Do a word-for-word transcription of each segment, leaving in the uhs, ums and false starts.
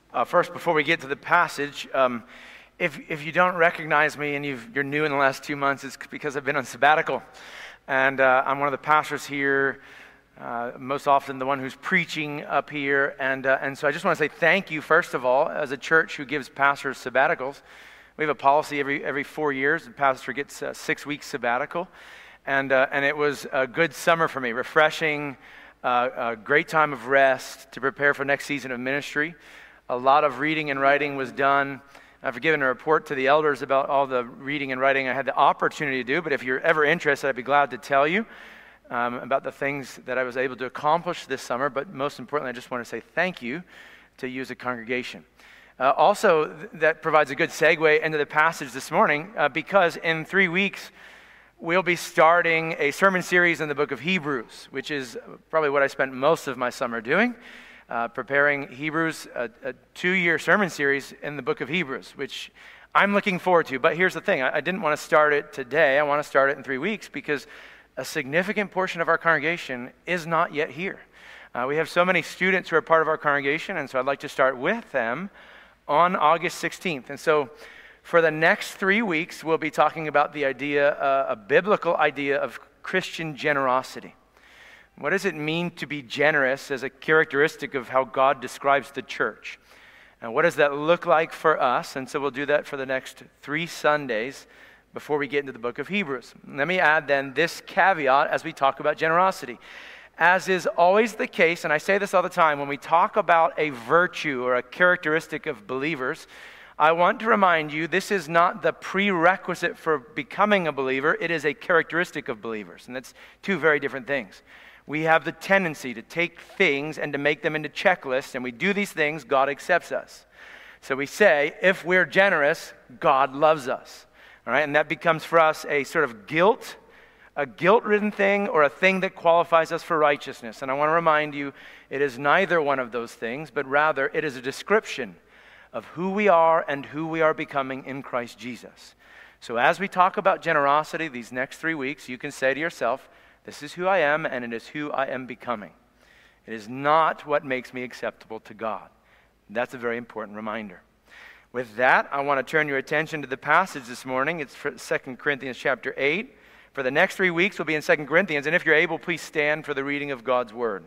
Uh, first, before we get to the passage, um, if if you don't recognize me and you've, you're new in the last two months, it's because I've been on sabbatical. And uh, I'm one of the pastors here, uh, most often the one who's preaching up here. And, uh, and so I just want to say thank you, first of all, as a church who gives pastors sabbaticals. We have a policy every every four years. The pastor gets a six weeks sabbatical. And, uh, and it was a good summer for me, refreshing, uh, a great time of rest to prepare for next season of ministry. A lot of reading and writing was done. I've given a report to the elders about all the reading and writing I had the opportunity to do, but if you're ever interested, I'd be glad to tell you um, about the things that I was able to accomplish this summer, but most importantly, I just want to say thank you to you as a congregation. Uh, also, th- that provides a good segue into the passage this morning, uh, because in three weeks, we'll be starting a sermon series in the book of Hebrews, which is probably what I spent most of my summer doing. Uh, preparing Hebrews, a, a two-year sermon series in the book of Hebrews, which I'm looking forward to. But here's the thing. I, I didn't want to start it today. I want to start it in three weeks because a significant portion of our congregation is not yet here. Uh, we have so many students who are part of our congregation, and so I'd like to start with them on August sixteenth. And so for the next three weeks, we'll be talking about the idea, uh, a biblical idea of Christian generosity. What does it mean to be generous as a characteristic of how God describes the church? And what does that look like for us? And so we'll do that for the next three Sundays before we get into the book of Hebrews. Let me add then this caveat as we talk about generosity. As is always the case, and I say this all the time, when we talk about a virtue or a characteristic of believers, I want to remind you this is not the prerequisite for becoming a believer. It is a characteristic of believers, and that's two very different things. We have the tendency to take things and to make them into checklists, and we do these things, God accepts us. So we say, if we're generous, God loves us. All right, and that becomes for us a sort of guilt, a guilt-ridden thing, or a thing that qualifies us for righteousness. And I want to remind you, it is neither one of those things, but rather it is a description of who we are and who we are becoming in Christ Jesus. So as we talk about generosity these next three weeks, you can say to yourself, this is who I am, and it is who I am becoming. It is not what makes me acceptable to God. That's a very important reminder. With that, I want to turn your attention to the passage this morning. It's Second Corinthians chapter eight. For the next three weeks, we'll be in Second Corinthians, and if you're able, please stand for the reading of God's Word.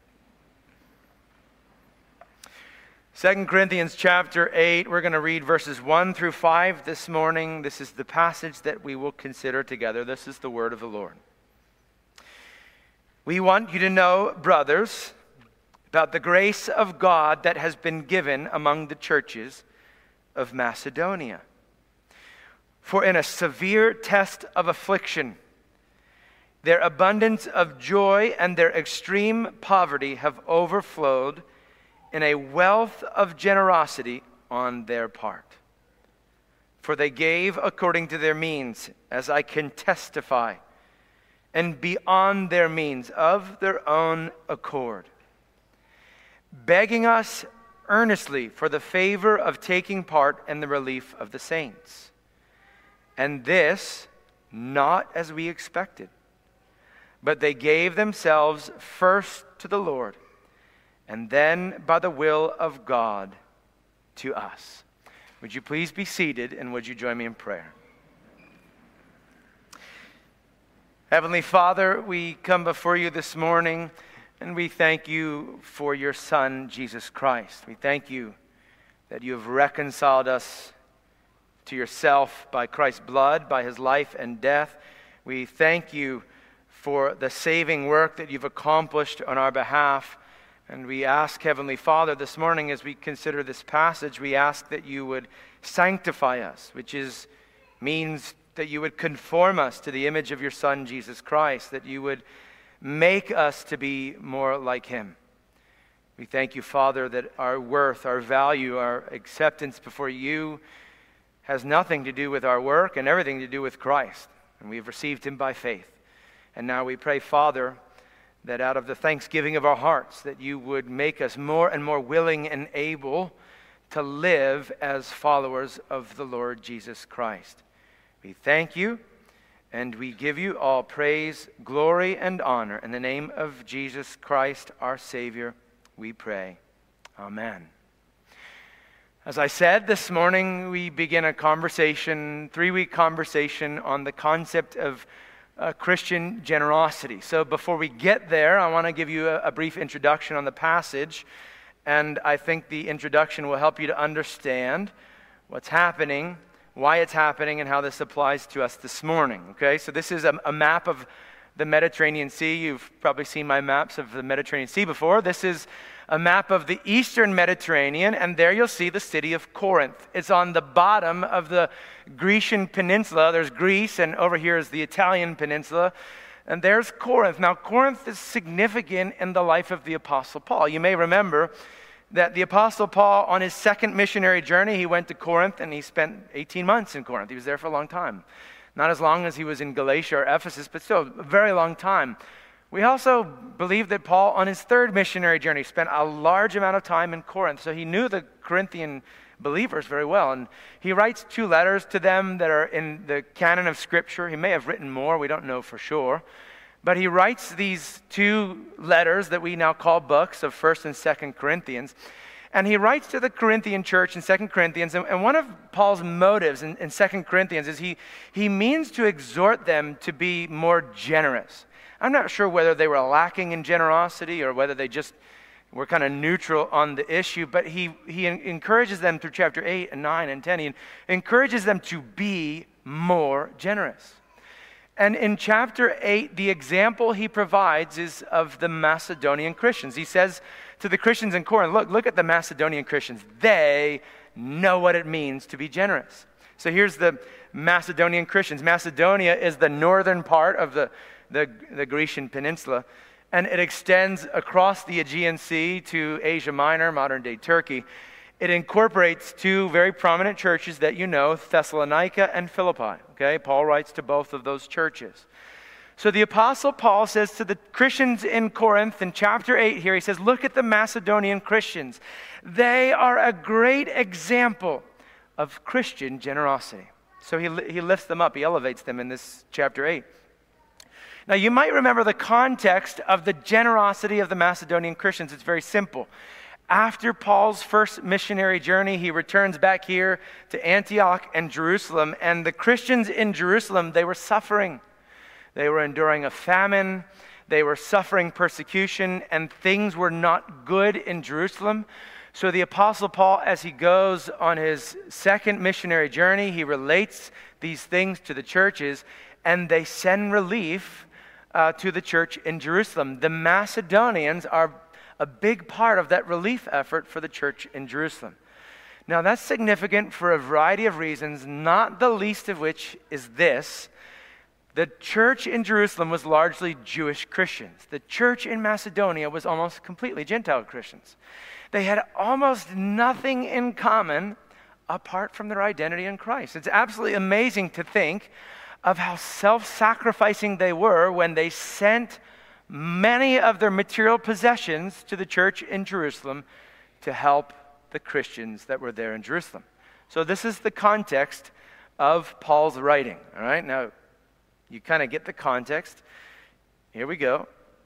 Second Corinthians chapter eight, we're going to read verses one through five this morning. This is the passage that we will consider together. This is the Word of the Lord. We want you to know, brothers, about the grace of God that has been given among the churches of Macedonia. For in a severe test of affliction, their abundance of joy and their extreme poverty have overflowed in a wealth of generosity on their part. For they gave according to their means, as I can testify, and beyond their means, of their own accord, begging us earnestly for the favor of taking part in the relief of the saints. And this, not as we expected, but they gave themselves first to the Lord, and then by the will of God to us. Would you please be seated, and would you join me in prayer? Heavenly Father, we come before you this morning, and we thank you for your Son, Jesus Christ. We thank you that you have reconciled us to yourself by Christ's blood, by his life and death. We thank you for the saving work that you've accomplished on our behalf. And we ask, Heavenly Father, this morning as we consider this passage, we ask that you would sanctify us, which is means that you would conform us to the image of your Son, Jesus Christ, that you would make us to be more like him. We thank you, Father, that our worth, our value, our acceptance before you has nothing to do with our work and everything to do with Christ. And we've received him by faith. And now we pray, Father, that out of the thanksgiving of our hearts, that you would make us more and more willing and able to live as followers of the Lord Jesus Christ. We thank you, and we give you all praise, glory, and honor. In the name of Jesus Christ, our Savior, we pray. Amen. As I said, this morning we begin a conversation, three-week conversation on the concept of uh, Christian generosity. So before we get there, I want to give you a, a brief introduction on the passage, and I think the introduction will help you to understand what's happening, why it's happening, and how this applies to us this morning. Okay, so this is a, a map of the Mediterranean Sea. You've probably seen my maps of the Mediterranean Sea before. This is a map of the eastern Mediterranean, and there you'll see the city of Corinth. It's on the bottom of the Grecian peninsula. There's Greece, and over here is the Italian peninsula, and there's Corinth. Now, Corinth is significant in the life of the Apostle Paul. You may remember that the Apostle Paul, on his second missionary journey, he went to Corinth, and he spent eighteen months in Corinth. He was there for a long time. Not as long as he was in Galatia or Ephesus, but still a very long time. We also believe that Paul, on his third missionary journey, spent a large amount of time in Corinth. So he knew the Corinthian believers very well. And he writes two letters to them that are in the canon of Scripture. He may have written more. We don't know for sure. But he writes these two letters that we now call books of First and Second Corinthians. And he writes to the Corinthian church in Second Corinthians. And, and one of Paul's motives in, in Second Corinthians is he, he means to exhort them to be more generous. I'm not sure whether they were lacking in generosity or whether they just were kind of neutral on the issue, but he, he encourages them through chapter eight and nine and ten. He encourages them to be more generous. And in chapter eight, the example he provides is of the Macedonian Christians. He says to the Christians in Corinth, look, look at the Macedonian Christians. They know what it means to be generous. So here's the Macedonian Christians. Macedonia is the northern part of the The, the Grecian peninsula, and it extends across the Aegean Sea to Asia Minor, modern-day Turkey. It incorporates two very prominent churches that you know, Thessalonica and Philippi. Okay, Paul writes to both of those churches. So the Apostle Paul says to the Christians in Corinth in chapter eight here, he says, look at the Macedonian Christians. They are a great example of Christian generosity. So he, he lifts them up, he elevates them in this chapter eight. Now, you might remember the context of the generosity of the Macedonian Christians. It's very simple. After Paul's first missionary journey, he returns back here to Antioch and Jerusalem. And the Christians in Jerusalem, they were suffering. They were enduring a famine. They were suffering persecution, and things were not good in Jerusalem. So the Apostle Paul, as he goes on his second missionary journey, he relates these things to the churches, and they send relief Uh, to the church in Jerusalem. The Macedonians are a big part of that relief effort for the church in Jerusalem. Now, that's significant for a variety of reasons, not the least of which is this. The church in Jerusalem was largely Jewish Christians. The church in Macedonia was almost completely Gentile Christians. They had almost nothing in common apart from their identity in Christ. It's absolutely amazing to think of how self-sacrificing they were when they sent many of their material possessions to the church in Jerusalem to help the Christians that were there in Jerusalem. So this is the context of Paul's writing. All right, now you kind of get the context. Here we go.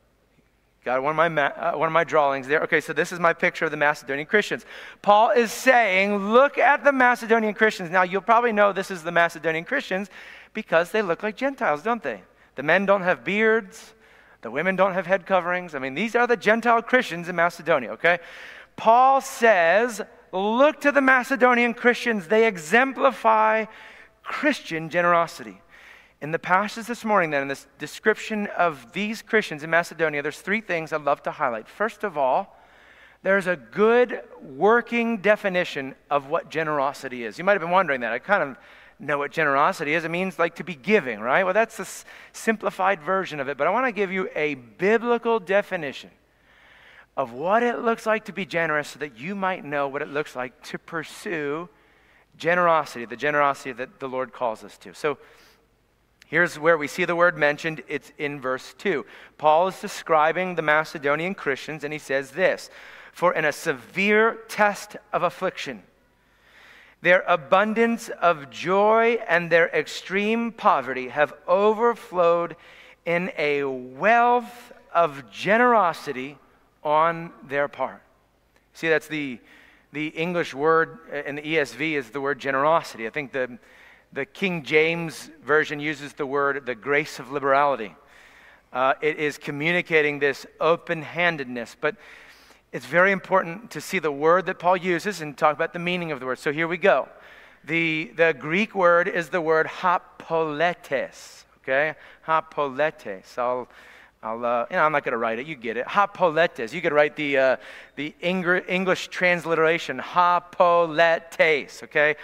Got one of my ma- uh, one of my drawings there. Okay, so this is my picture of the Macedonian Christians. Paul is saying, look at the Macedonian Christians. Now, you'll probably know this is the Macedonian Christians because they look like Gentiles, don't they? The men don't have beards. The women don't have head coverings. I mean, these are the Gentile Christians in Macedonia, okay? Paul says, look to the Macedonian Christians. They exemplify Christian generosity. In the passage this morning, then, in this description of these Christians in Macedonia, there's three things I'd love to highlight. First of all, there's a good working definition of what generosity is. You might have been wondering that. I kind of know what generosity is. It means like to be giving, right? Well, that's a s- simplified version of it, but I want to give you a biblical definition of what it looks like to be generous so that you might know what it looks like to pursue generosity, the generosity that the Lord calls us to. So, here's where we see the word mentioned. It's in verse two. Paul is describing the Macedonian Christians, and he says this, for in a severe test of affliction, their abundance of joy and their extreme poverty have overflowed in a wealth of generosity on their part. See, that's the, the English word in the E S V is the word generosity. I think the, the King James Version uses the word the grace of liberality. Uh, it is communicating this open-handedness, but it's very important to see the word that Paul uses and talk about the meaning of the word. So here we go. The, the Greek word is the word hapoletes, okay? Hapoletes. I'll, I'll, uh, you know, I'm not going to write it. You get it. Hapoletes. You could write the, uh, the Ingr- English transliteration, hapoletes, okay?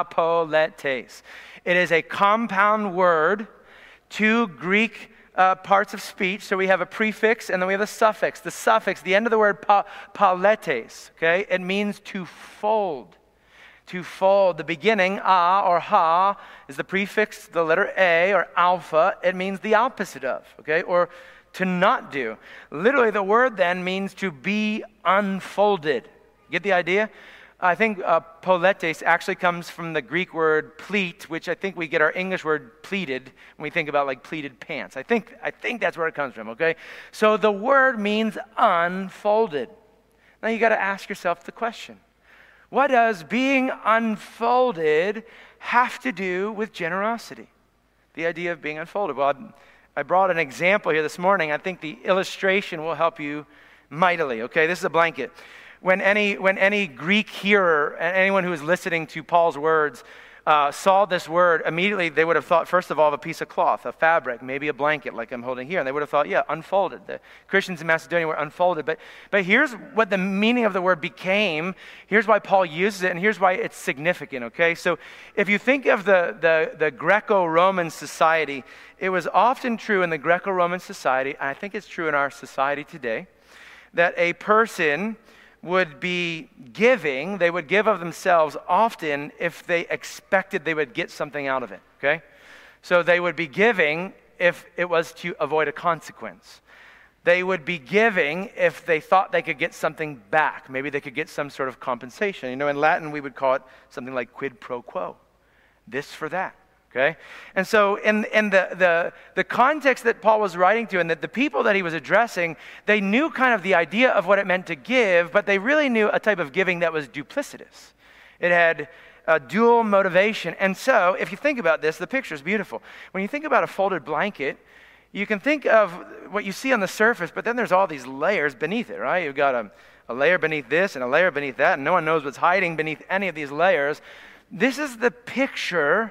Hapoletes. It is a compound word, two Greek Uh, parts of speech. So we have a prefix and then we have a suffix. The suffix, the end of the word pa, paletes, okay? It means to fold. To fold. The beginning, a or ha, is the prefix, the letter a or alpha. It means the opposite of, okay? Or to not do. Literally, the word then means to be unfolded. Get the idea? I think uh, poletes actually comes from the Greek word pleat, which I think we get our English word pleated when we think about like pleated pants. I think I think that's where it comes from, okay? So the word means unfolded. Now you got to ask yourself the question, what does being unfolded have to do with generosity? The idea of being unfolded. Well, I brought an example here this morning. I think the illustration will help you mightily, okay? This is a blanket. When any, when any Greek hearer, and anyone who was listening to Paul's words, uh, saw this word, immediately they would have thought, first of all, of a piece of cloth, a fabric, maybe a blanket like I'm holding here. And they would have thought, yeah, unfolded. The Christians in Macedonia were unfolded. But, but here's what the meaning of the word became. Here's why Paul uses it, and here's why it's significant, okay? So if you think of the, the, the Greco-Roman society, it was often true in the Greco-Roman society, and I think it's true in our society today, that a person would be giving, they would give of themselves often if they expected they would get something out of it, okay? So they would be giving if it was to avoid a consequence. They would be giving if they thought they could get something back. Maybe they could get some sort of compensation. You know, in Latin we would call it something like quid pro quo. This for that. Okay? And so in, in the, the, the context that Paul was writing to and that the people that he was addressing, they knew kind of the idea of what it meant to give, but they really knew a type of giving that was duplicitous. It had a dual motivation. And so if you think about this, the picture is beautiful. When you think about a folded blanket, you can think of what you see on the surface, but then there's all these layers beneath it, right? You've got a, a layer beneath this and a layer beneath that, and no one knows what's hiding beneath any of these layers. This is the picture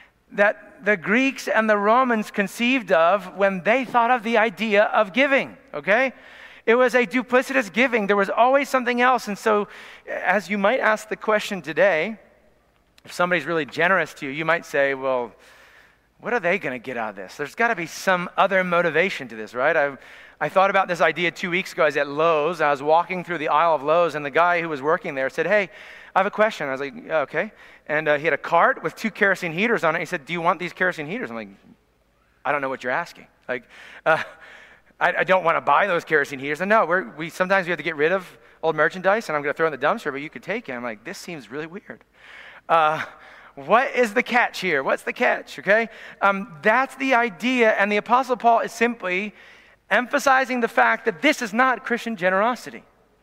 that the Greeks and the Romans conceived of when they thought of the idea of giving, okay? It was a duplicitous giving. There was always something else. And so as you might ask the question today, if somebody's really generous to you, you might say, well, what are they going to get out of this? There's got to be some other motivation to this, right? I I thought about this idea two weeks ago. I was at Lowe's. I was walking through the aisle of Lowe's, and the guy who was working there said, hey, I have a question. I was like, yeah, okay. And uh, he had a cart with two kerosene heaters on it. He said, do you want these kerosene heaters? I'm like, I don't know what you're asking. Like, uh, I, I don't want to buy those kerosene heaters. And no, we're, we sometimes we have to get rid of old merchandise, and I'm going to throw it in the dumpster, but you could take it. I'm like, this seems really weird. Uh, what is the catch here? What's the catch, okay? Um, that's the idea, and the Apostle Paul is simply emphasizing the fact that this is not Christian generosity.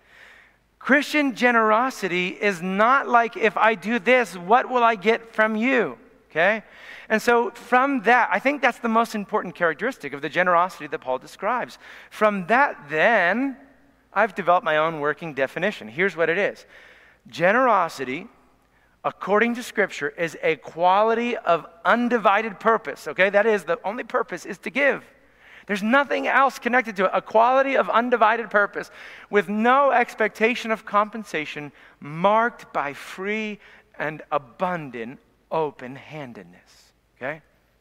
Christian generosity is not like, if I do this, what will I get from you? Okay? And so from that, I think that's the most important characteristic of the generosity that Paul describes. From that, then, I've developed my own working definition. Here's what it is. Generosity, according to Scripture, is a quality of undivided purpose. Okay? That is, the only purpose is to give. There's nothing else connected to it. A quality of undivided purpose with no expectation of compensation, marked by free and abundant open-handedness. Okay?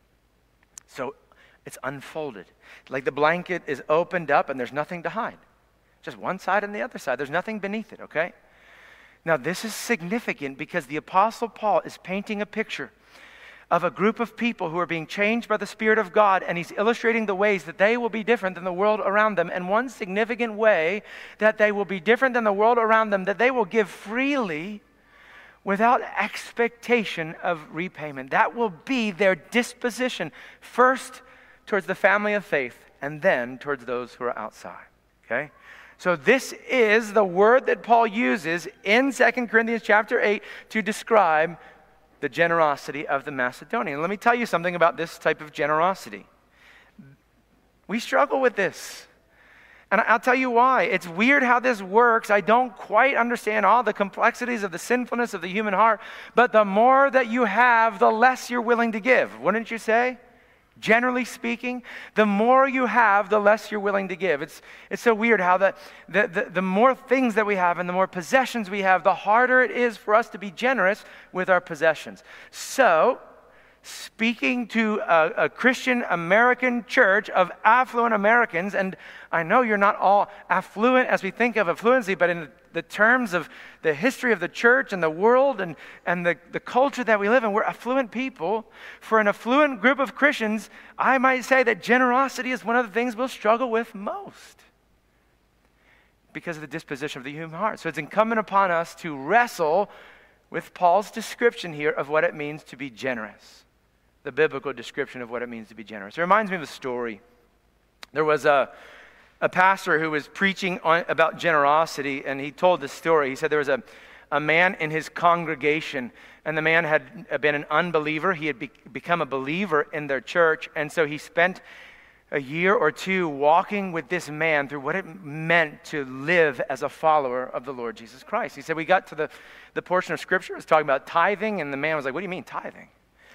So it's unfolded. Like the blanket is opened up and there's nothing to hide. Just one side and the other side. There's nothing beneath it, okay? Now this is significant because the Apostle Paul is painting a picture of a group of people who are being changed by the Spirit of God, and he's illustrating the ways that they will be different than the world around them. And one significant way that they will be different than the world around them, that they will give freely without expectation of repayment. That will be their disposition, first towards the family of faith, and then towards those who are outside. Okay? So this is the word that Paul uses in Second Corinthians chapter eight to describe the generosity of the Macedonians. Let me tell you something about this type of generosity. We struggle with this. And I'll tell you why. It's weird how this works. I don't quite understand all the complexities of the sinfulness of the human heart. But the more that you have, the less you're willing to give. Wouldn't you say? Generally speaking, the more you have, the less you're willing to give. It's it's so weird how the, the, the, the more things that we have and the more possessions we have, the harder it is for us to be generous with our possessions. So, speaking to a, a Christian American church of affluent Americans, and I know you're not all affluent as we think of affluency, but in the terms of the history of the church and the world and, and the, the culture that we live in, we're affluent people. For an affluent group of Christians, I might say that generosity is one of the things we'll struggle with most because of the disposition of the human heart. So it's incumbent upon us to wrestle with Paul's description here of what it means to be generous. The biblical description of what it means to be generous. It reminds me of a story. There was a, a pastor who was preaching on, about generosity, and he told this story. He said there was a, a man in his congregation, and the man had been an unbeliever. He had be, become a believer in their church, and so he spent a year or two walking with this man through what it meant to live as a follower of the Lord Jesus Christ. He said we got to the, the portion of Scripture that was talking about tithing, and the man was like, "What do you mean tithing?"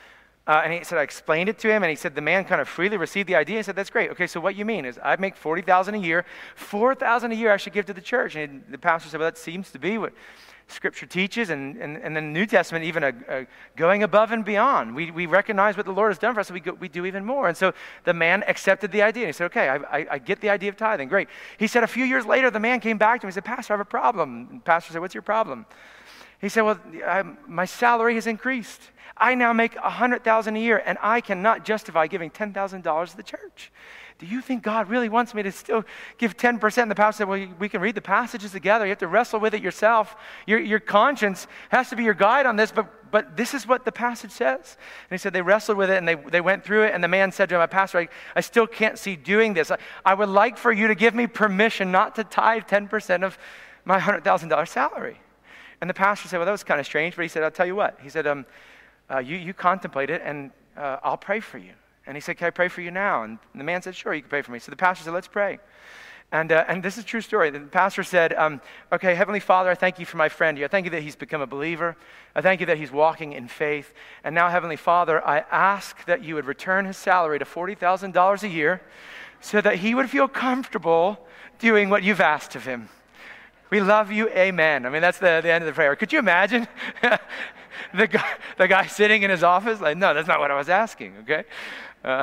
Uh, and he said, I explained it to him, and he said the man kind of freely received the idea. He said, that's great. Okay, so what you mean is I make forty thousand dollars a year. four thousand dollars a year I should give to the church. And the pastor said, well, that seems to be what Scripture teaches, and, and, and the New Testament even a, a going above and beyond. We we recognize what the Lord has done for us, so we, go, we do even more. And so the man accepted the idea. And he said, okay, I, I, I get the idea of tithing. Great. He said a few years later, the man came back to him and said, Pastor, I have a problem. And the pastor said, what's your problem? He said, well, I, my salary has increased. I now make one hundred thousand dollars a year, and I cannot justify giving ten thousand dollars to the church. Do you think God really wants me to still give ten percent? And the pastor said, well, we can read the passages together. You have to wrestle with it yourself. Your, your conscience has to be your guide on this, but, but this is what the passage says. And he said they wrestled with it, and they, they went through it, and the man said to him, Pastor, I, I still can't see doing this. I, I would like for you to give me permission not to tithe ten percent of my one hundred thousand dollars salary. And the pastor said, well, that was kind of strange, but he said, I'll tell you what. He said, um, uh, you, you contemplate it, and uh, I'll pray for you. And he said, can I pray for you now? And the man said, sure, you can pray for me. So the pastor said, let's pray. And uh, and this is a true story. The pastor said, um, okay, Heavenly Father, I thank you for my friend here. I thank you that he's become a believer. I thank you that he's walking in faith. And now, Heavenly Father, I ask that you would return his salary to forty thousand dollars a year so that he would feel comfortable doing what you've asked of him. We love you, amen. I mean, that's the, the end of the prayer. Could you imagine the guy, the guy sitting in his office? Like, no, that's not what I was asking, okay? Uh,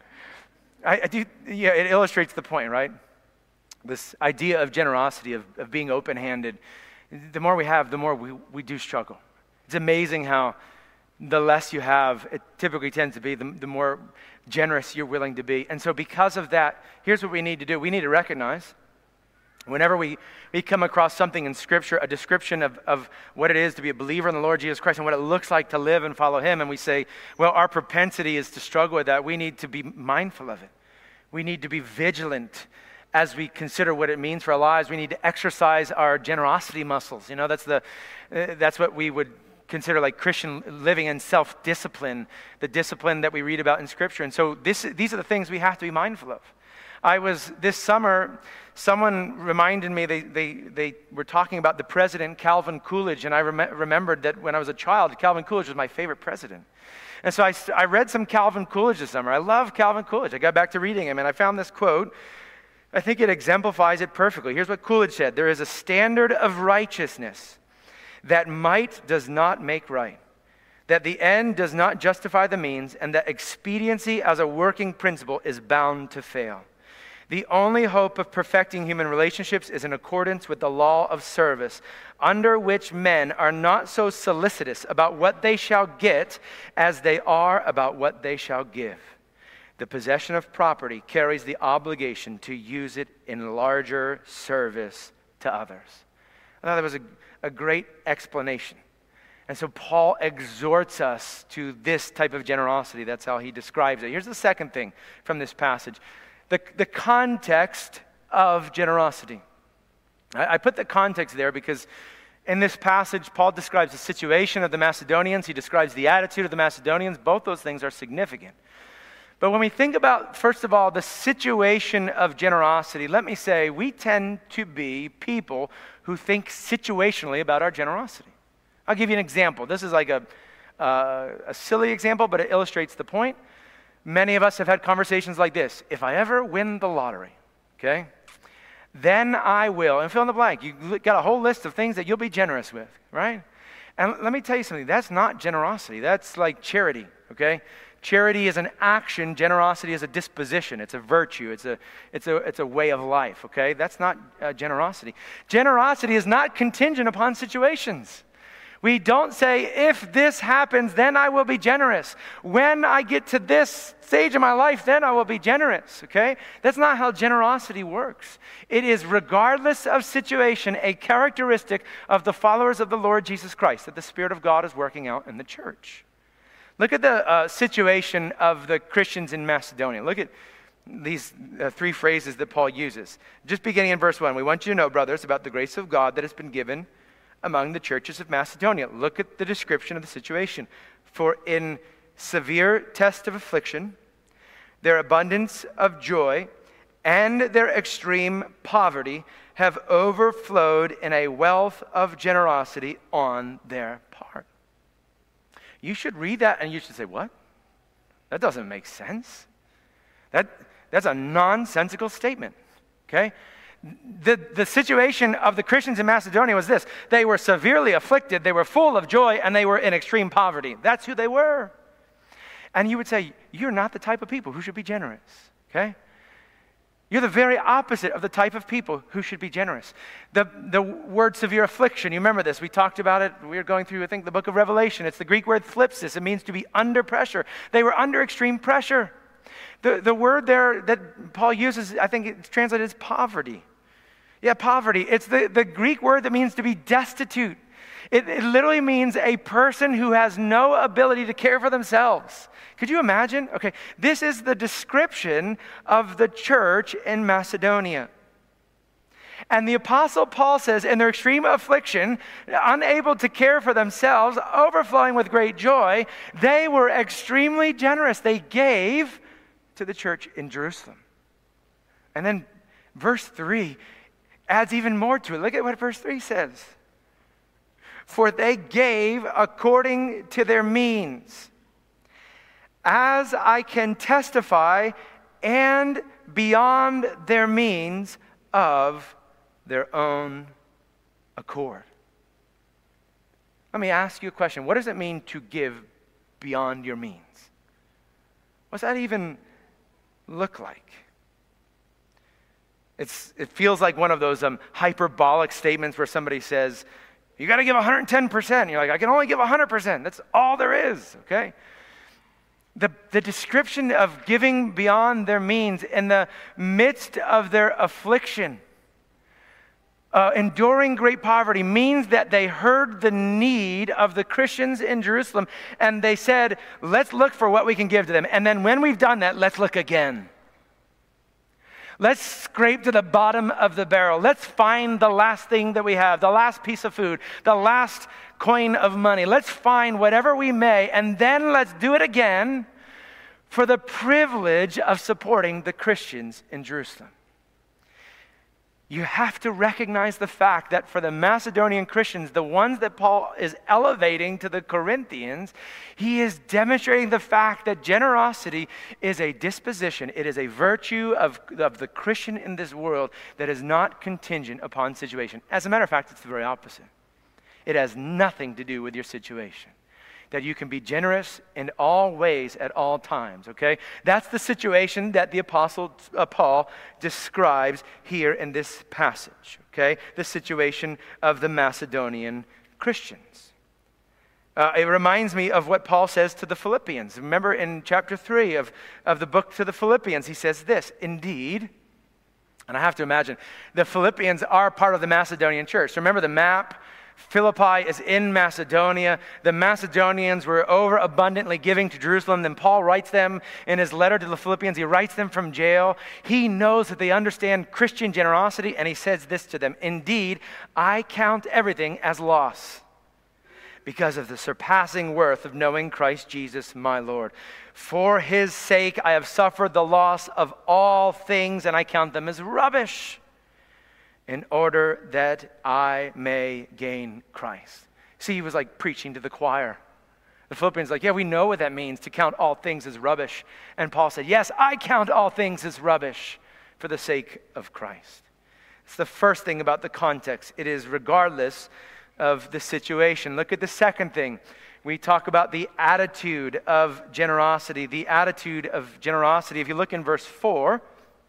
I, I do, yeah, it illustrates the point, right? This idea of generosity, of, of being open-handed. The more we have, the more we, we do struggle. It's amazing how the less you have, it typically tends to be, the, the more generous you're willing to be. And so because of that, here's what we need to do. We need to recognize whenever we, we come across something in Scripture, a description of, of what it is to be a believer in the Lord Jesus Christ and what it looks like to live and follow Him, and we say, well, our propensity is to struggle with that, we need to be mindful of it. We need to be vigilant as we consider what it means for our lives. We need to exercise our generosity muscles. You know, that's the uh, that's what we would consider like Christian living and self-discipline, the discipline that we read about in Scripture. And so this, these are the things we have to be mindful of. I was, this summer, someone reminded me, they, they, they were talking about the president, Calvin Coolidge, and I rem- remembered that when I was a child, Calvin Coolidge was my favorite president. And so I, I read some Calvin Coolidge this summer. I love Calvin Coolidge. I got back to reading him, and I found this quote. I think it exemplifies it perfectly. Here's what Coolidge said: there is a standard of righteousness that might does not make right, that the end does not justify the means, and that expediency as a working principle is bound to fail. The only hope of perfecting human relationships is in accordance with the law of service, under which men are not so solicitous about what they shall get as they are about what they shall give. The possession of property carries the obligation to use it in larger service to others. I thought that was a, a great explanation. And so Paul exhorts us to this type of generosity. That's how he describes it. Here's the second thing from this passage. The, the context of generosity. I, I put the context there because in this passage, Paul describes the situation of the Macedonians. He describes the attitude of the Macedonians. Both those things are significant. But when we think about, first of all, the situation of generosity, let me say we tend to be people who think situationally about our generosity. I'll give you an example. This is like a, uh, a silly example, but it illustrates the point. Many of us have had conversations like this. If I ever win the lottery, okay, then I will, and fill in the blank. You got a whole list of things that you'll be generous with, right? And let me tell you something. That's not generosity. That's like charity, okay? Charity is an action. Generosity is a disposition. It's a virtue. It's a, it's a, it's a way of life, okay? That's not uh, generosity. Generosity is not contingent upon situations. We don't say, if this happens, then I will be generous. When I get to this stage of my life, then I will be generous, okay? That's not how generosity works. It is, regardless of situation, a characteristic of the followers of the Lord Jesus Christ that the Spirit of God is working out in the church. Look at the uh, situation of the Christians in Macedonia. Look at these uh, three phrases that Paul uses. Just beginning in verse one, we want you to know, brothers, about the grace of God that has been given among the churches of Macedonia. Look at the description of the situation. For in severe test of affliction, their abundance of joy and their extreme poverty have overflowed in a wealth of generosity on their part. You should read that and you should say, what? That doesn't make sense. That, that's a nonsensical statement, okay? The, the situation of the Christians in Macedonia was this. They were severely afflicted, they were full of joy, and they were in extreme poverty. That's who they were. And you would say, you're not the type of people who should be generous, okay? You're the very opposite of the type of people who should be generous. The, the word severe affliction, you remember this. We talked about it. We were going through, I think, the book of Revelation. It's the Greek word thlipsis. It means to be under pressure. They were under extreme pressure. The, the word there that Paul uses, I think it's translated as poverty. Yeah, poverty. It's the, the Greek word that means to be destitute. It, it literally means a person who has no ability to care for themselves. Could you imagine? Okay, this is the description of the church in Macedonia. And the Apostle Paul says, in their extreme affliction, unable to care for themselves, overflowing with great joy, they were extremely generous. They gave to the church in Jerusalem. And then verse three adds even more to it. Look at what verse three says. For they gave according to their means, as I can testify, and beyond their means of their own accord. Let me ask you a question. What does it mean to give beyond your means? What's that even look like? It's, it feels like one of those um, hyperbolic statements where somebody says, you got to give one hundred ten percent. And you're like, I can only give one hundred percent. That's all there is, okay? The, the description of giving beyond their means in the midst of their affliction, uh, enduring great poverty, means that they heard the need of the Christians in Jerusalem and they said, let's look for what we can give to them. And then when we've done that, let's look again. Let's scrape to the bottom of the barrel. Let's find the last thing that we have, the last piece of food, the last coin of money. Let's find whatever we may, and then let's do it again for the privilege of supporting the Christians in Jerusalem. You have to recognize the fact that for the Macedonian Christians, the ones that Paul is elevating to the Corinthians, he is demonstrating the fact that generosity is a disposition. It is a virtue of, of the Christian in this world that is not contingent upon situation. As a matter of fact, it's the very opposite. It has nothing to do with your situation. That you can be generous in all ways at all times, okay? That's the situation that the Apostle uh, Paul describes here in this passage, okay? The situation of the Macedonian Christians. Uh, it reminds me of what Paul says to the Philippians. Remember in chapter three of, of the book to the Philippians, he says this, indeed, and I have to imagine, the Philippians are part of the Macedonian church. Remember the map? Philippi is in Macedonia. The Macedonians were over abundantly giving to Jerusalem. Then Paul writes them in his letter to the Philippians. He writes them from jail. He knows that they understand Christian generosity, and he says this to them: "Indeed, I count everything as loss because of the surpassing worth of knowing Christ Jesus my Lord. For his sake I have suffered the loss of all things, and I count them as rubbish, in order that I may gain Christ." See, he was like preaching to the choir. The Philippians like, yeah, we know what that means, to count all things as rubbish. And Paul said, yes, I count all things as rubbish for the sake of Christ. It's the first thing about the context. It is regardless of the situation. Look at the second thing. We talk about the attitude of generosity. The attitude of generosity. If you look in verse four,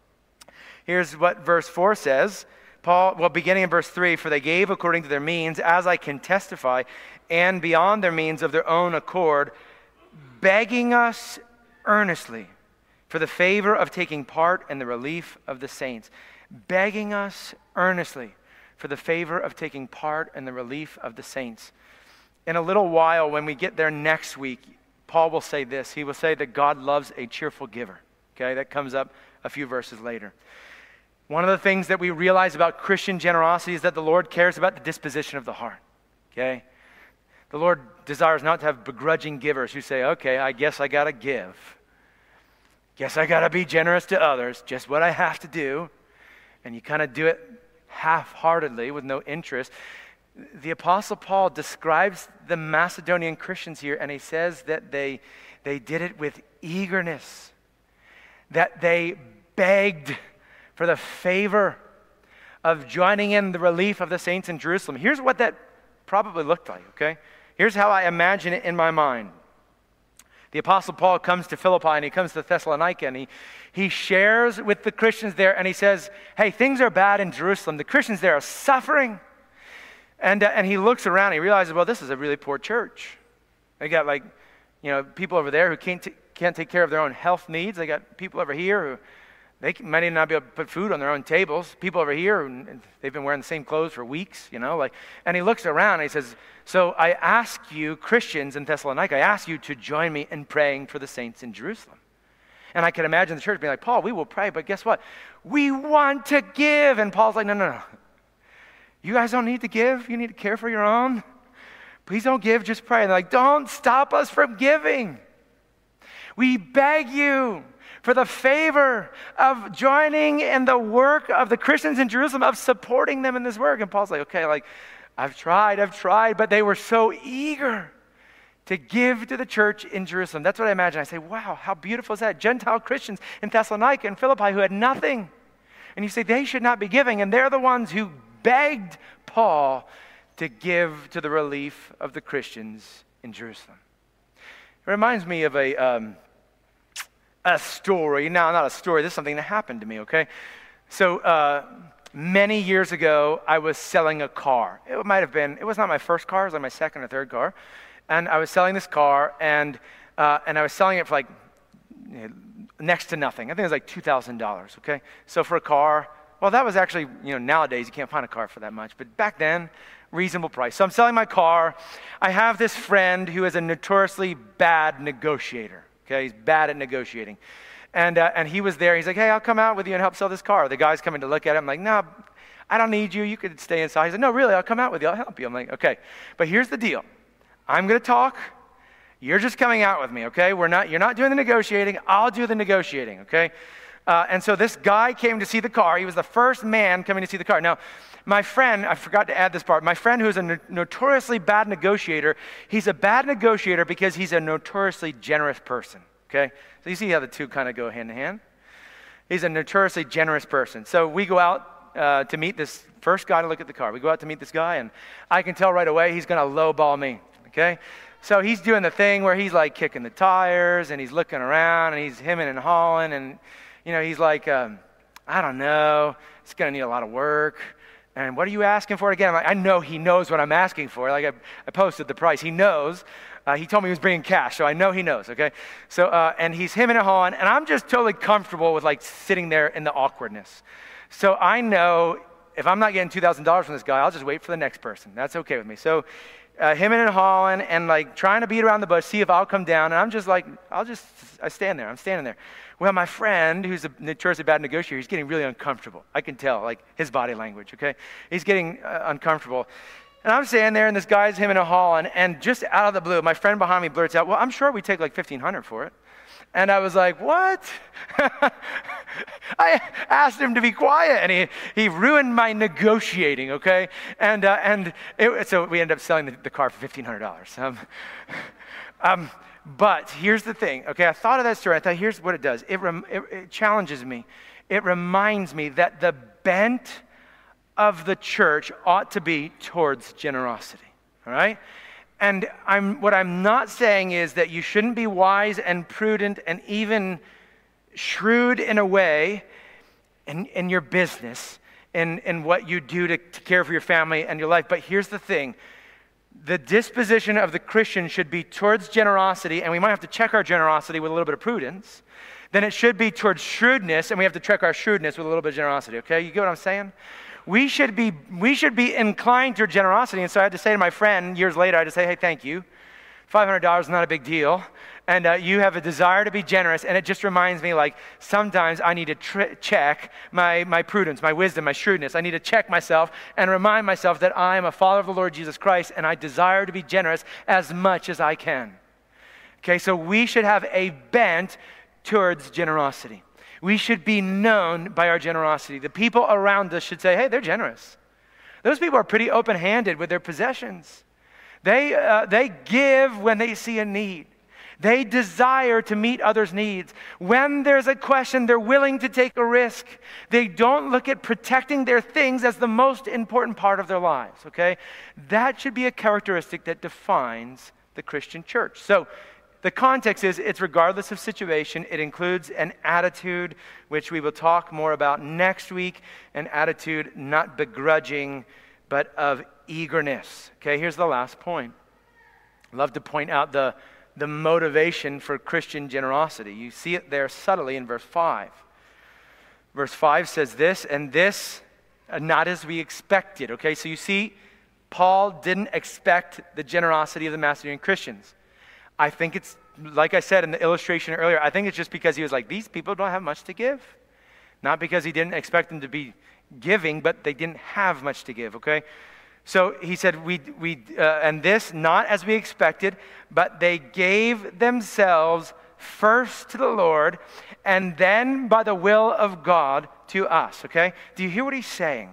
here's what verse four says. Paul, well, beginning in verse three, "For they gave according to their means, as I can testify, and beyond their means of their own accord, begging us earnestly for the favor of taking part in the relief of the saints." Begging us earnestly for the favor of taking part in the relief of the saints. In a little while, when we get there next week, Paul will say this. He will say that God loves a cheerful giver. Okay, that comes up a few verses later. One of the things that we realize about Christian generosity is that the Lord cares about the disposition of the heart, okay? The Lord desires not to have begrudging givers who say, okay, I guess I got to give. Guess I got to be generous to others, just what I have to do. And you kind of do it half-heartedly with no interest. The Apostle Paul describes the Macedonian Christians here, and he says that they, they did it with eagerness, that they begged for the favor of joining in the relief of the saints in Jerusalem. Here's what that probably looked like, okay? Here's how I imagine it in my mind. The Apostle Paul comes to Philippi and he comes to Thessalonica and he, he shares with the Christians there and he says, hey, things are bad in Jerusalem. The Christians there are suffering. And, uh, and he looks around and he realizes, well, this is a really poor church. They got like, you know, people over there who can't, t- can't take care of their own health needs. They got people over here who They might not be able to put food on their own tables. People over here, they've been wearing the same clothes for weeks, you know. Like, and he looks around and he says, so I ask you, Christians in Thessalonica, I ask you to join me in praying for the saints in Jerusalem. And I can imagine the church being like, Paul, we will pray, but guess what? We want to give. And Paul's like, no, no, no. You guys don't need to give. You need to care for your own. Please don't give, just pray. And they're like, don't stop us from giving. We beg you for the favor of joining in the work of the Christians in Jerusalem, of supporting them in this work. And Paul's like, okay, like, I've tried, I've tried, but they were so eager to give to the church in Jerusalem. That's what I imagine. I say, wow, how beautiful is that? Gentile Christians in Thessalonica and Philippi who had nothing. And you say, they should not be giving. And they're the ones who begged Paul to give to the relief of the Christians in Jerusalem. It reminds me of a... Um, A story. No, not a story. This is something that happened to me, okay? So uh, many years ago, I was selling a car. It might have been, it was not my first car. It was like my second or third car. And I was selling this car, and uh, and I was selling it for like you know, next to nothing. I think it was like two thousand dollars, okay? So for a car, well, that was actually, you know, nowadays you can't find a car for that much. But back then, reasonable price. So I'm selling my car. I have this friend who is a notoriously bad negotiator. Okay, he's bad at negotiating. And uh, and he was there. He's like, hey, I'll come out with you and help sell this car. The guy's coming to look at it. I'm like, no, I don't need you. You could stay inside. He's like, no, really, I'll come out with you. I'll help you. I'm like, okay. But here's the deal. I'm going to talk. You're just coming out with me, okay? We're not. You're not doing the negotiating. I'll do the negotiating, okay? Uh, and so this guy came to see the car. He was the first man coming to see the car. Now, my friend, I forgot to add this part. My friend, who's a no- notoriously bad negotiator, he's a bad negotiator because he's a notoriously generous person, okay? So you see how the two kind of go hand in hand? He's a notoriously generous person. So we go out uh, to meet this first guy to look at the car. We go out to meet this guy, and I can tell right away he's going to lowball me, okay? So he's doing the thing where he's like kicking the tires, and he's looking around, and he's hemming and hawing, and, you know, he's like, um, I don't know, it's going to need a lot of work. And what are you asking for again? I'm like, I know he knows what I'm asking for. Like I, I posted the price. He knows. Uh, he told me he was bringing cash, so I know he knows, okay? So, uh, and he's hemming and hawing, and I'm just totally comfortable with like sitting there in the awkwardness. So I know if I'm not getting two thousand dollars from this guy, I'll just wait for the next person. That's okay with me. So uh, him and hawing and like trying to beat around the bush, see if I'll come down. And I'm just like, I'll just, I stand there. I'm standing there. Well, my friend, who's a notoriously bad negotiator, he's getting really uncomfortable. I can tell, like his body language, okay? He's getting uh, uncomfortable. And I'm standing there, and this guy's him and hawing, and just out of the blue, my friend behind me blurts out, well, I'm sure we take like fifteen hundred dollars for it. And I was like, what? I asked him to be quiet, and he, he ruined my negotiating, okay? And uh, and it, so we ended up selling the, the car for fifteen hundred dollars. Um, um, but here's the thing, okay? I thought of that story. I thought, here's what it does. It, rem, it, it challenges me. It reminds me that the bent of the church ought to be towards generosity, all right? And I'm, what I'm not saying is that you shouldn't be wise and prudent and even shrewd in a way in, in your business, in, in what you do to, to care for your family and your life. But here's the thing. The disposition of the Christian should be towards generosity, and we might have to check our generosity with a little bit of prudence. Then it should be towards shrewdness, and we have to check our shrewdness with a little bit of generosity, okay? You get what I'm saying? We should be we should be inclined to generosity. And so I had to say to my friend years later, I had to say, hey, thank you. five hundred dollars is not a big deal. And uh, you have a desire to be generous. And it just reminds me, like, sometimes I need to tr- check my, my prudence, my wisdom, my shrewdness. I need to check myself and remind myself that I am a follower of the Lord Jesus Christ, and I desire to be generous as much as I can. Okay, so we should have a bent towards generosity. We should be known by our generosity. The people around us should say, hey, they're generous. Those people are pretty open-handed with their possessions. They, uh, they give when they see a need. They desire to meet others' needs. When there's a question, they're willing to take a risk. They don't look at protecting their things as the most important part of their lives, okay? That should be a characteristic that defines the Christian church. So, the context is it's regardless of situation. It includes an attitude, which we will talk more about next week, an attitude not begrudging, but of eagerness. Okay, here's the last point. I'd love to point out the, the motivation for Christian generosity. You see it there subtly in verse five. Verse five says this, and this uh, not as we expected. Okay, so you see, Paul didn't expect the generosity of the Macedonian Christians. I think it's, like I said in the illustration earlier, I think it's just because he was like, these people don't have much to give. Not because he didn't expect them to be giving, but they didn't have much to give, okay? So he said, we, we, uh, and this, not as we expected, but they gave themselves first to the Lord, and then by the will of God to us, okay? Do you hear what he's saying?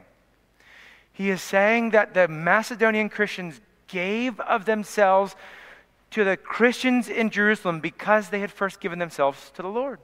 He is saying that the Macedonian Christians gave of themselves to the Christians in Jerusalem because they had first given themselves to the Lord.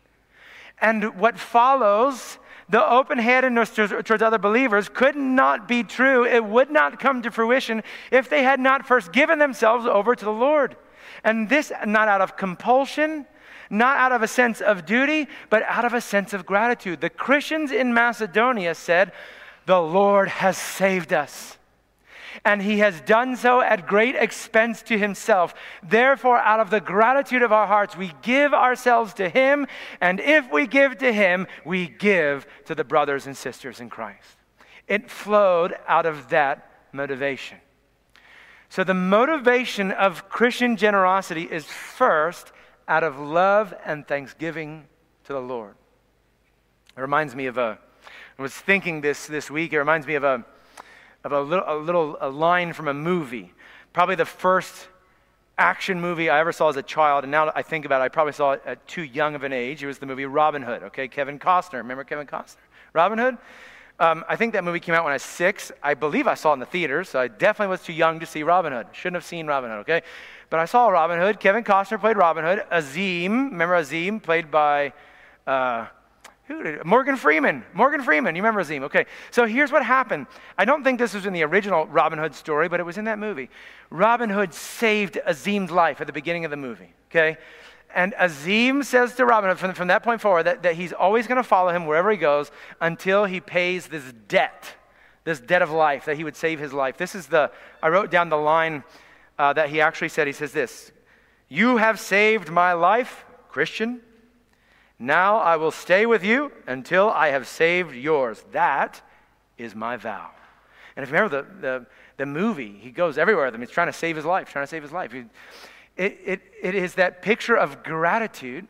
And what follows, the open-handedness towards other believers, could not be true. It would not come to fruition if they had not first given themselves over to the Lord. And this not out of compulsion, not out of a sense of duty, but out of a sense of gratitude. The Christians in Macedonia said, the Lord has saved us. And he has done so at great expense to himself. Therefore, out of the gratitude of our hearts, we give ourselves to him. And if we give to him, we give to the brothers and sisters in Christ. It flowed out of that motivation. So the motivation of Christian generosity is first out of love and thanksgiving to the Lord. It reminds me of a, I was thinking this this week, it reminds me of a, of a little, a little a line from a movie. Probably the first action movie I ever saw as a child, and now I think about it, I probably saw it at too young of an age. It was the movie Robin Hood, okay? Kevin Costner. Remember Kevin Costner? Robin Hood? Um, I think that movie came out when I was six. I believe I saw it in the theaters, so I definitely was too young to see Robin Hood. Shouldn't have seen Robin Hood, okay? But I saw Robin Hood. Kevin Costner played Robin Hood. Azim, remember Azim, played by... Uh, Who did it? Morgan Freeman. Morgan Freeman. You remember Azim? Okay. So here's what happened. I don't think this was in the original Robin Hood story, but it was in that movie. Robin Hood saved Azim's life at the beginning of the movie. Okay. And Azim says to Robin Hood from, from that point forward that, that he's always going to follow him wherever he goes until he pays this debt, this debt of life, that he would save his life. This is the, I wrote down the line uh, that he actually said. He says this, "You have saved my life, Christian. Now I will stay with you until I have saved yours." That is my vow. And if you remember the, the, the movie, he goes everywhere with them. He's trying to save his life, trying to save his life. He, it, it, it is that picture of gratitude,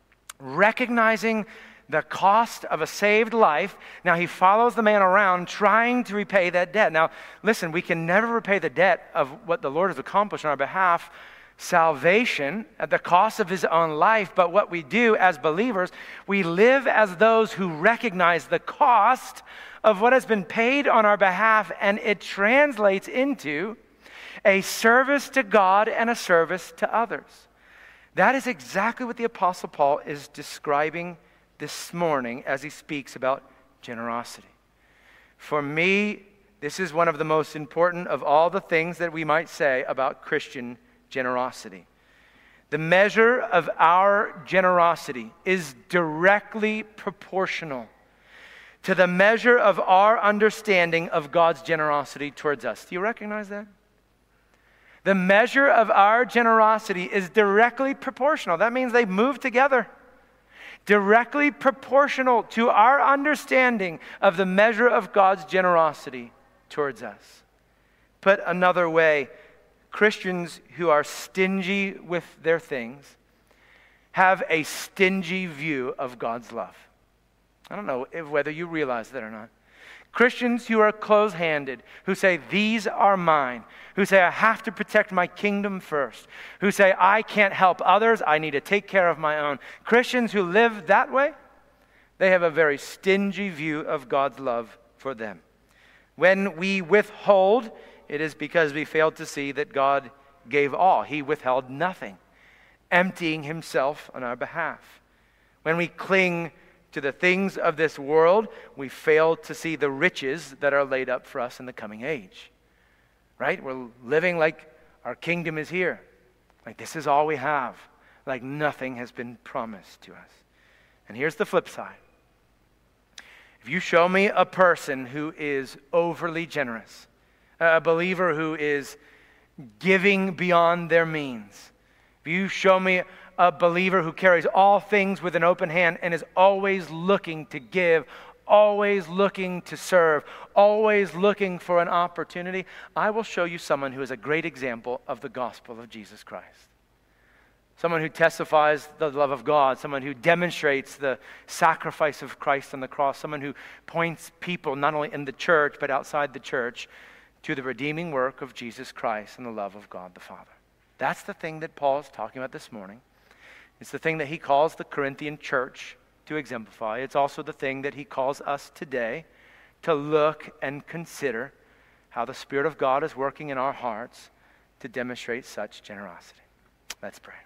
recognizing the cost of a saved life. Now he follows the man around trying to repay that debt. Now, listen, we can never repay the debt of what the Lord has accomplished on our behalf, salvation at the cost of his own life. But what we do as believers, we live as those who recognize the cost of what has been paid on our behalf, and it translates into a service to God and a service to others. That is exactly what the Apostle Paul is describing this morning as he speaks about generosity. For me, this is one of the most important of all the things that we might say about Christian generosity. The measure of our generosity is directly proportional to the measure of our understanding of God's generosity towards us. Do you recognize that? The measure of our generosity is directly proportional. That means they move together. Directly proportional to our understanding of the measure of God's generosity towards us. Put another way, Christians who are stingy with their things have a stingy view of God's love. I don't know if, whether you realize that or not. Christians who are close-handed, who say, these are mine, who say, I have to protect my kingdom first, who say, I can't help others, I need to take care of my own. Christians who live that way, they have a very stingy view of God's love for them. When we withhold, it is because we failed to see that God gave all. He withheld nothing, emptying himself on our behalf. When we cling to the things of this world, we fail to see the riches that are laid up for us in the coming age. Right? We're living like our kingdom is here. Like this is all we have. Like nothing has been promised to us. And here's the flip side. If you show me a person who is overly generous, a believer who is giving beyond their means, if you show me a believer who carries all things with an open hand and is always looking to give, always looking to serve, always looking for an opportunity, I will show you someone who is a great example of the gospel of Jesus Christ. Someone who testifies the love of God, someone who demonstrates the sacrifice of Christ on the cross, someone who points people, not only in the church, but outside the church, to the redeeming work of Jesus Christ and the love of God the Father. That's the thing that Paul is talking about this morning. It's the thing that he calls the Corinthian church to exemplify. It's also the thing that he calls us today to look and consider how the Spirit of God is working in our hearts to demonstrate such generosity. Let's pray.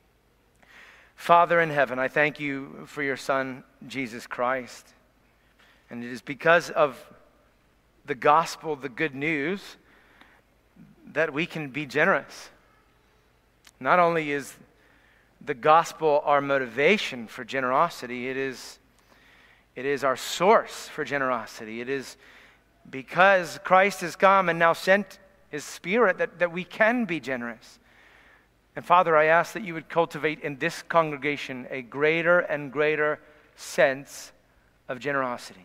Father in heaven, I thank you for your Son, Jesus Christ. And it is because of the gospel, the good news, that we can be generous. Not only is the gospel our motivation for generosity, it is, it is our source for generosity. It is because Christ has come and now sent his Spirit that, that we can be generous. And Father, I ask that you would cultivate in this congregation a greater and greater sense of generosity.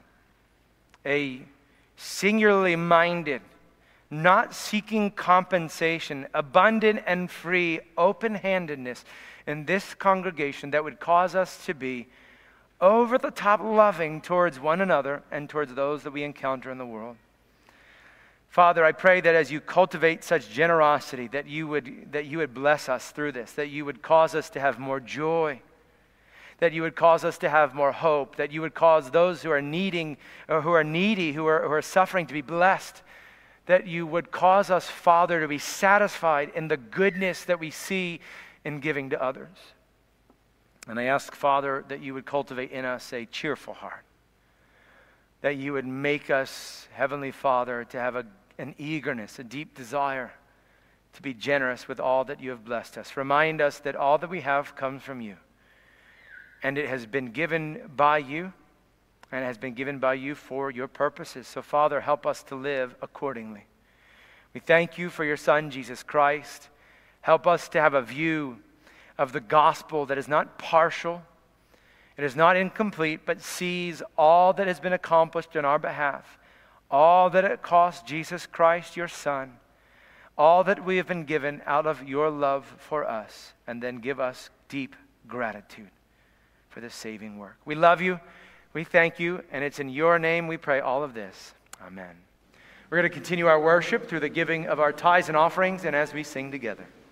A singularly minded, not seeking compensation, abundant and free open-handedness in this congregation that would cause us to be over the top loving towards one another and towards those that we encounter in the world. Father, I pray that as you cultivate such generosity, that you would that you would bless us through this, that you would cause us to have more joy, that you would cause us to have more hope, that you would cause those who are needing or who are needy, who are who are suffering to be blessed, that you would cause us, Father, to be satisfied in the goodness that we see in giving to others. And I ask, Father, that you would cultivate in us a cheerful heart, that you would make us, Heavenly Father, to have a, an eagerness, a deep desire to be generous with all that you have blessed us. Remind us that all that we have comes from you, and it has been given by you, and it has been given by you for your purposes. So, Father, help us to live accordingly. We thank you for your Son, Jesus Christ. Help us to have a view of the gospel that is not partial, it is not incomplete, but sees all that has been accomplished on our behalf, all that it cost Jesus Christ, your Son, all that we have been given out of your love for us, and then give us deep gratitude for this saving work. We love you. We thank you, and it's in your name we pray all of this. Amen. We're going to continue our worship through the giving of our tithes and offerings and as we sing together.